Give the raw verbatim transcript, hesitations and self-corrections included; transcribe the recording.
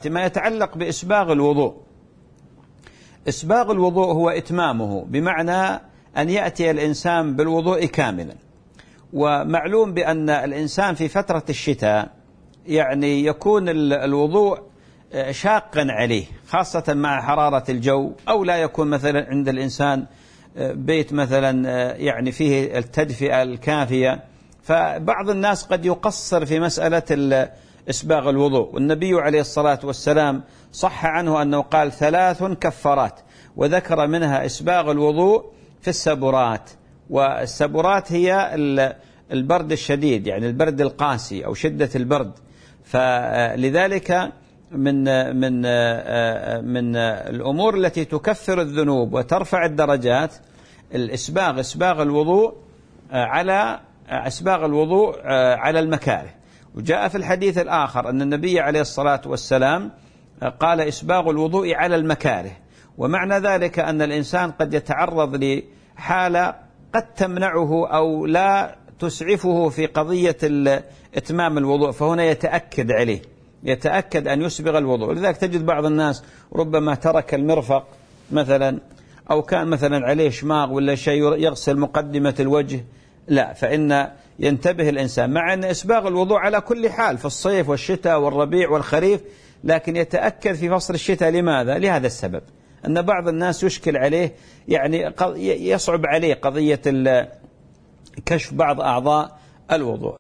ما يتعلق بإسباغ الوضوء. إسباغ الوضوء هو إتمامه، بمعنى أن يأتي الإنسان بالوضوء كاملا. ومعلوم بأن الإنسان في فترة الشتاء يعني يكون الوضوء شاقا عليه، خاصة مع حرارة الجو، أو لا يكون مثلا عند الإنسان بيت مثلا يعني فيه التدفئة الكافية، فبعض الناس قد يقصر في مسألة إسباغ الوضوء. والنبي عليه الصلاة والسلام صح عنه أنه قال ثلاث كفارات، وذكر منها إسباغ الوضوء في السبرات. والسبرات هي البرد الشديد، يعني البرد القاسي أو شدة البرد. فلذلك من من من الأمور التي تكفر الذنوب وترفع الدرجات الإسباغ، إسباغ الوضوء على إسباغ الوضوء على المكاره. وجاء في الحديث الآخر أن النبي عليه الصلاة والسلام قال إسباغ الوضوء على المكاره، ومعنى ذلك أن الإنسان قد يتعرض لحالة قد تمنعه أو لا تسعفه في قضية إتمام الوضوء، فهنا يتأكد عليه، يتأكد أن يسبغ الوضوء. لذلك تجد بعض الناس ربما ترك المرفق مثلا، أو كان مثلا عليه شماغ ولا شيء يغسل مقدمة الوجه، لا، فإن ينتبه الإنسان، مع أن إسباغ الوضوء على كل حال في الصيف والشتاء والربيع والخريف، لكن يتأكد في فصل الشتاء. لماذا؟ لهذا السبب، أن بعض الناس يشكل عليه، يعني يصعب عليه قضية كشف بعض أعضاء الوضوء.